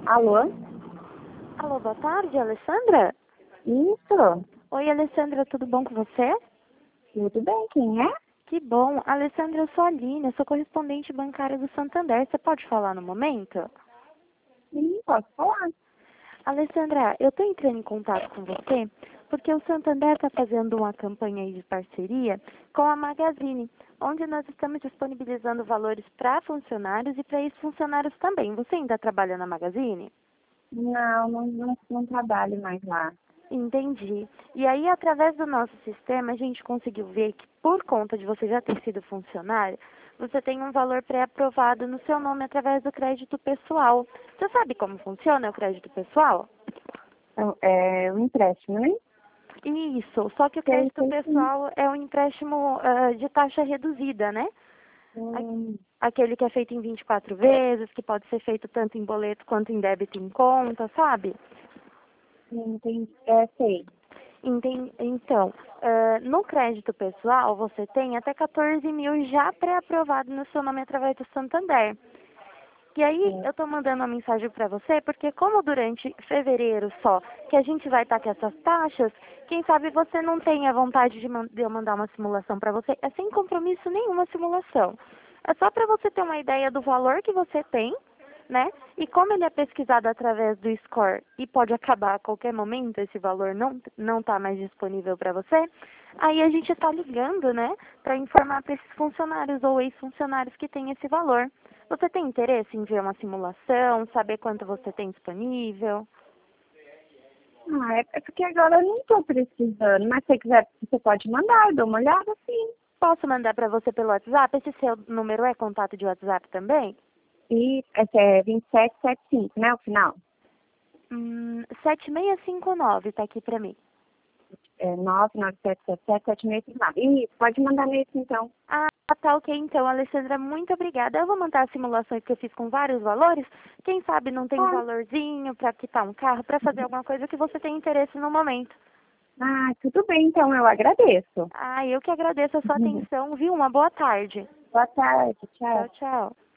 Alô? Alô, boa tarde, Alessandra? Isso. Oi, Alessandra, tudo bom com você? Tudo bem, quem é? Que bom. Alessandra, eu sou a Aline, eu sou correspondente bancária do Santander. Você pode falar no momento? Sim, posso falar. Alessandra, eu estou entrando em contato com você porque o Santander está fazendo uma campanha aí de parceria com a Magazine, onde nós estamos disponibilizando valores para funcionários e para ex-funcionários também. Você ainda trabalha na Magazine? Não trabalho mais lá. Entendi. E aí, através do nosso sistema, a gente conseguiu ver que, por conta de você já ter sido funcionário, você tem um valor pré-aprovado no seu nome através do crédito pessoal. Você sabe como funciona o crédito pessoal? É um empréstimo, né? Isso, só que o crédito Sei sim. pessoal é um empréstimo de taxa reduzida, né? Hum, Aquele que é feito em 24 vezes, que pode ser feito tanto em boleto quanto em débito em conta, sabe? entendi. Sei. Então, no crédito pessoal, você tem até 14 mil já pré-aprovado no seu nome através do Santander. E aí, Sim. eu estou mandando uma mensagem para você, porque como durante fevereiro só, que a gente vai estar com essas taxas, quem sabe você não tenha vontade de eu mandar uma simulação para você. É sem compromisso nenhuma simulação. É só para você ter uma ideia do valor que você tem, né? E como ele é pesquisado através do score e pode acabar a qualquer momento, esse valor não está mais disponível para você, aí a gente está ligando, né, para informar para esses funcionários ou ex-funcionários que têm esse valor. Você tem interesse em ver uma simulação, saber quanto você tem disponível? É porque agora eu não estou precisando, mas se você quiser, você pode mandar, eu dou uma olhada, sim. Posso mandar para você pelo WhatsApp? Esse seu número é contato de WhatsApp também? E esse é 2775, né, o final? 7659 tá aqui para mim. É 997777659. Isso, pode mandar nesse então. Ah, tá ok então, Alessandra, muito obrigada. Eu vou mandar as simulações que eu fiz com vários valores. Quem sabe não tem um Tá. valorzinho para quitar um carro, para fazer alguma coisa que você tem interesse no momento. Tudo bem, então eu agradeço. Ah, eu que agradeço a sua atenção, viu? Uma boa tarde. Boa tarde, Tchau, tchau. tchau.